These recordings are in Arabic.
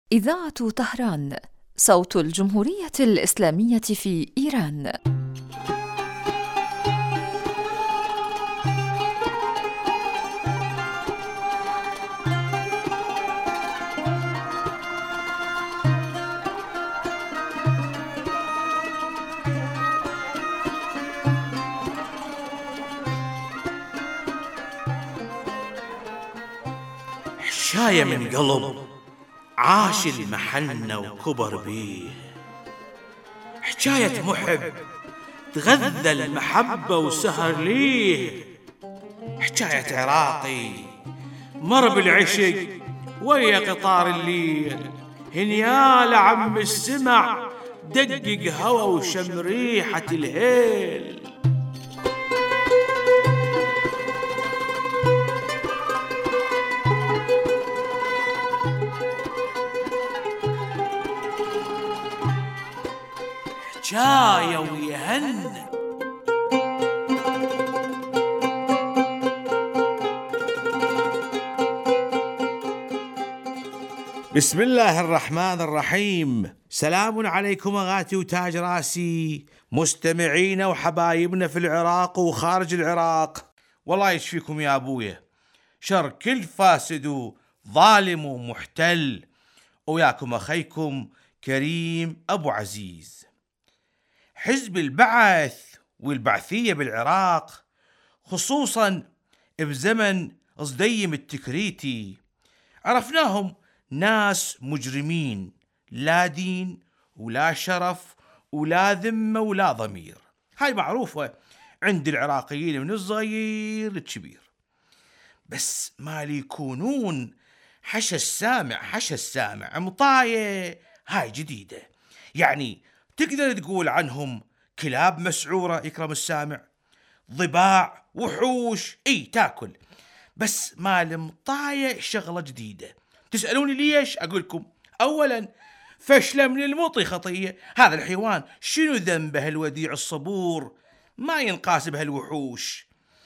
إذاعة طهران، صوت الجمهورية الإسلامية في إيران. حشاية من قلب عاش المحنة وكبر بيه، حكاية محب تغذى المحبة وسهر ليه، حكاية عراقي مر بالعشق ويا قطار الليل، هنيال عم السمع دقق هوى وشم ريحة الهيل. حكاية ويهنى. بسم الله الرحمن الرحيم. سلام عليكم أغاتي وتاج راسي، مستمعين وحبايبنا في العراق وخارج العراق. والله يشفيكم يا أبويا شر كل فاسد وظالم ومحتل، وياكم أخيكم كريم أبو عزيز. حزب البعث والبعثية بالعراق، خصوصا بزمن صديم التكريتي، عرفناهم ناس مجرمين، لا دين ولا شرف ولا ذمة ولا ضمير. هاي معروفة عند العراقيين من الصغير للكبير. بس ما ليكونون حش السامع مطاية، هاي جديدة. يعني تقدر تقول عنهم كلاب مسعورة يكرم السامع، ضباع وحوش تاكل. بس ما المطاية شغلة جديدة. تسألوني ليش؟ أقولكم أولا فشلة من المطي خطية. هذا الحيوان شنو ذنبه الوديع الصبور ما ينقاس بهالوحوش؟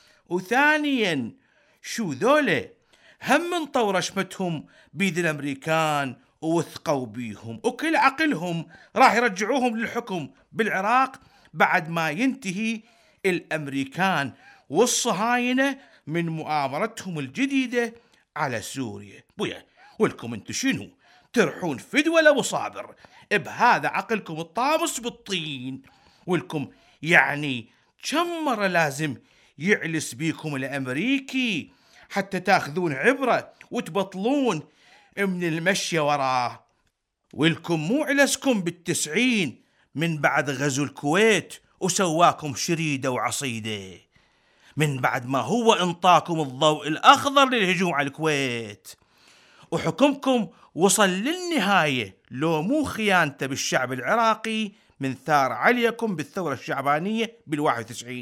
وثانيا شو ذولا هم من طور شمتهم بيد الأمريكان ووثقوا بيهم، وكل عقلهم راح يرجعوهم للحكم بالعراق بعد ما ينتهي الأمريكان والصهاينة من مؤامرتهم الجديدة على سوريا. بويا ولكم انتو شنو ترحون فدوى لأبو صابر بهذا عقلكم الطامس بالطين؟ ولكم يعني كم مرة لازم يعلس بيكم الأمريكي حتى تاخذون عبرة وتبطلون من المشي وراه؟ ولكم مو علسكم بال90 من بعد غزو الكويت وسواكم شريدة وعصيدة، من بعد ما هو انطاكم الضوء الأخضر للهجوم على الكويت، وحكمكم وصل للنهاية لو مو خيانته بالشعب العراقي من ثار عليكم بالثورة الشعبانية بال91.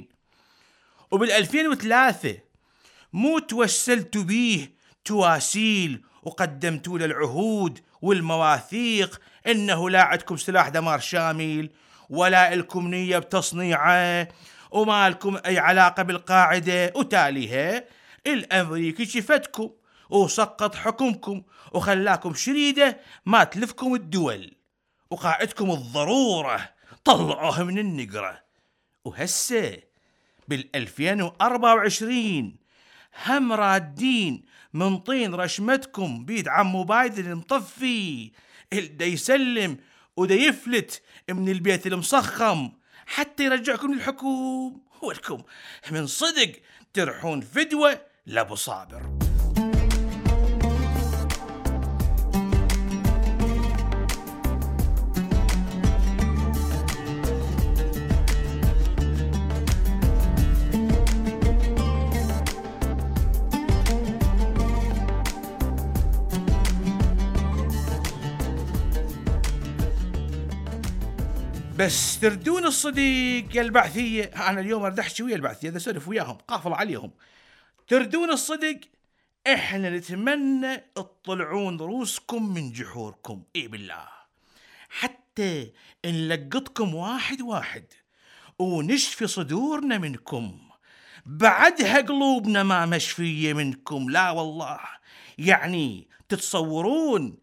وبال2003 مو توسلتوا بيه تواسيل وقدمتوا له العهود والمواثيق انه لا عندكم سلاح دمار شامل ولا لكم نية بتصنيعه وما لكم اي علاقة بالقاعدة، وتاليها الامريكي شفتكم وسقط حكمكم وخلاكم شريدة ما تلفكم الدول، وقاعدكم الضرورة طلعوه من النقرة. وهسه بال2024 هم رادين من طين رشمتكم بيد عمو بايدن المطفي اللي دا يسلم ودا يفلت من البيت المصخم حتى يرجعكم للحكوم. ولكم من صدق ترحون فدوة لأبو صابر. بس تردون الصديق يا البعثية. أنا اليوم أريد أحكي ويا البعثية، أنا أسولف وياهم قافل عليهم. تردون الصدق إحنا نتمنى تطلعون رؤوسكم من جحوركم، بالله، حتى نلقطكم واحد واحد ونشفي صدورنا منكم. بعدها قلوبنا ما مشفية منكم، لا والله. يعني تتصورون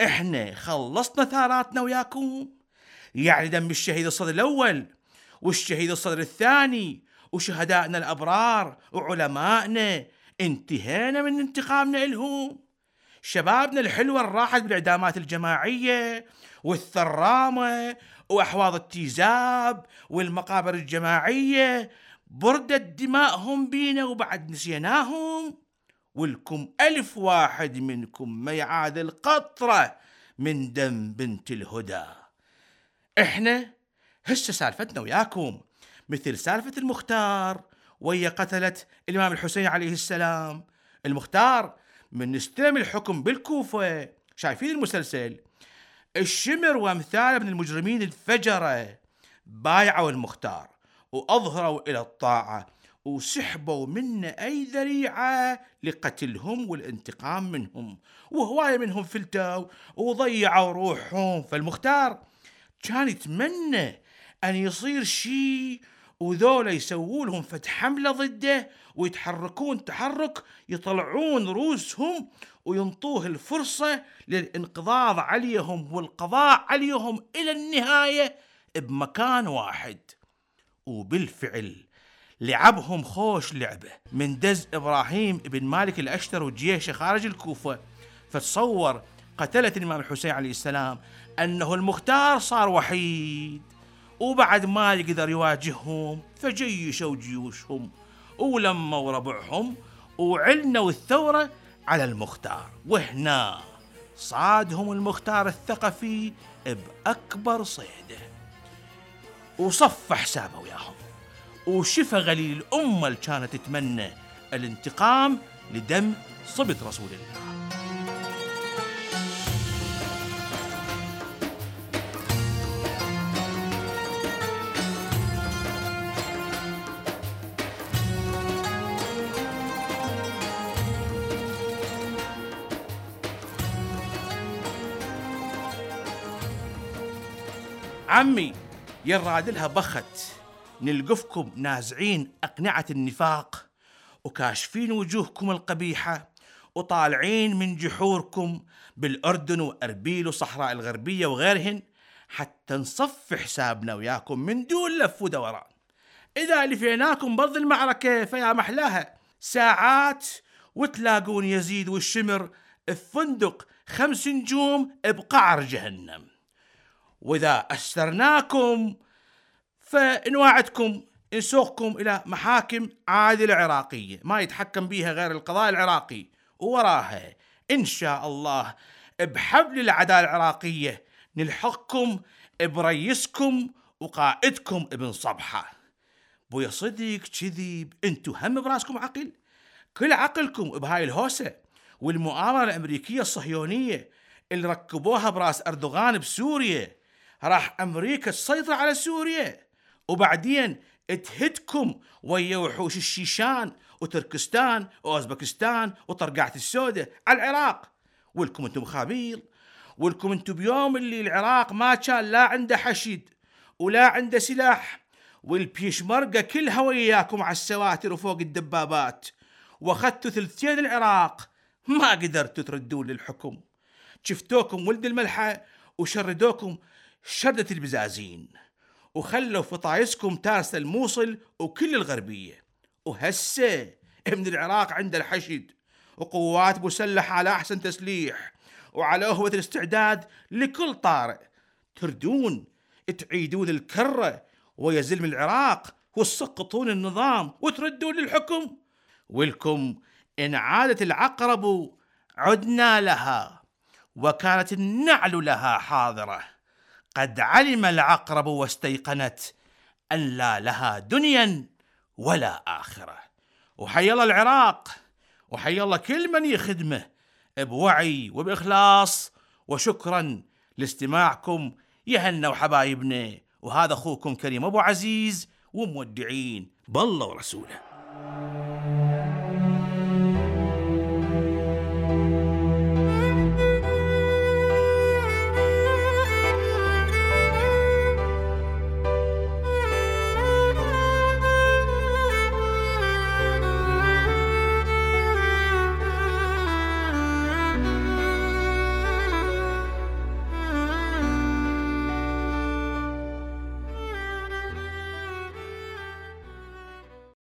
احنا خلصنا ثاراتنا وياكم، يعني دم الشهيد الصدر الأول والشهيد الصدر الثاني وشهدائنا الأبرار وعلمائنا انتهينا من انتقامنا إلهم. شبابنا الحلوة راحت بالإعدامات الجماعية والثرامة وأحواض التيزاب والمقابر الجماعية، بردت دماءهم بينا وبعد نسيناهم. ولكم 1000 واحد منكم ما يعادل قطرة من دم بنت الهدى. احنا هسه سالفتنا وياكم مثل سالفة المختار وهي قتلت الإمام الحسين عليه السلام. المختار من استلم الحكم بالكوفة، شايفين المسلسل، الشمر وامثاله من المجرمين الفجرة بايعوا المختار وأظهروا إلى الطاعة وسحبوا منه أي ذريعة لقتلهم والانتقام منهم، وهواية منهم فلتوا وضيعوا روحهم. فالمختار كان يتمنى أن يصير شيء وذولا يسووا لهم فتح حملة ضده ويتحركون تحرك يطلعون رؤوسهم وينطوه الفرصة للانقضاض عليهم والقضاء عليهم إلى النهاية بمكان واحد. وبالفعل لعبهم خوش لعبة من دز إبراهيم بن مالك الأشتر وجيشه خارج الكوفة. فتصور قتلة الإمام الحسين عليه السلام أنه المختار صار وحيد وبعد ما يقدر يواجههم، فجيشوا جيوشهم ولموا ربعهم وعلنوا الثورة على المختار. وهنا صادهم المختار الثقفي بأكبر صيده وصف حسابه وياهم وشفى غليل الأمة اللي كانت تتمنى الانتقام لدم صبت رسول الله. عمي يرادلها بخت نلقفكم نازعين أقنعة النفاق وكاشفين وجوهكم القبيحة وطالعين من جحوركم بالأردن وأربيل وصحراء الغربية وغيرهن حتى نصف حسابنا وياكم من دون لف ودوران. إذا لفيناكم برض المعركة فيا محلاها ساعات وتلاقون يزيد والشمر في فندق 5 نجوم بقعر جهنم. وإذا أسرناكم فنواعدكم نسوقكم إلى محاكم عادلة عراقية ما يتحكم بيها غير القضاء العراقي، ووراها إن شاء الله بحبل العدالة العراقية نلحقكم برئيسكم وقائدكم ابن صبحة. بويا صدق كذب انتو هم براسكم عقل؟ كل عقلكم بهاي الهوسة والمؤامرة الأمريكية الصهيونية اللي ركبوها براس أردوغان بسوريا. راح أمريكا تسيطر على سوريا وبعدين تهدكم ويا وحوش الشيشان وتركستان وأوزبكستان وطرقعة السودة على العراق. ولكم انتم خابيل، ولكم انتم بيوم اللي العراق ما كان لا عنده حشد ولا عنده سلاح والبيشمرقة كلها وياكم على السواتر وفوق الدبابات، واخذتوا 2/3 العراق ما قدرتوا تردون للحكم. شفتوكم ولد الملحة وشردوكم شردة البزازين وخلوا فطايسكم تارس الموصل وكل الغربية. وهسه من العراق عنده الحشد وقوات مسلحة على أحسن تسليح وعلى أهوة الاستعداد لكل طارئ. تردون تعيدون الكرة ويزلم العراق وتسقطون النظام وتردون للحكم. ولكم إن عادت العقرب عدنا لها وكانت النعل لها حاضرة. قد علم العقرب واستيقنت أن لا لها دنيا ولا آخرة. وحي الله العراق وحي الله كل من يخدمه بوعي وبإخلاص. وشكرا لاستماعكم يهنا وحبايبنا، وهذا أخوكم كريم أبو عزيز ومودعين بالله ورسوله.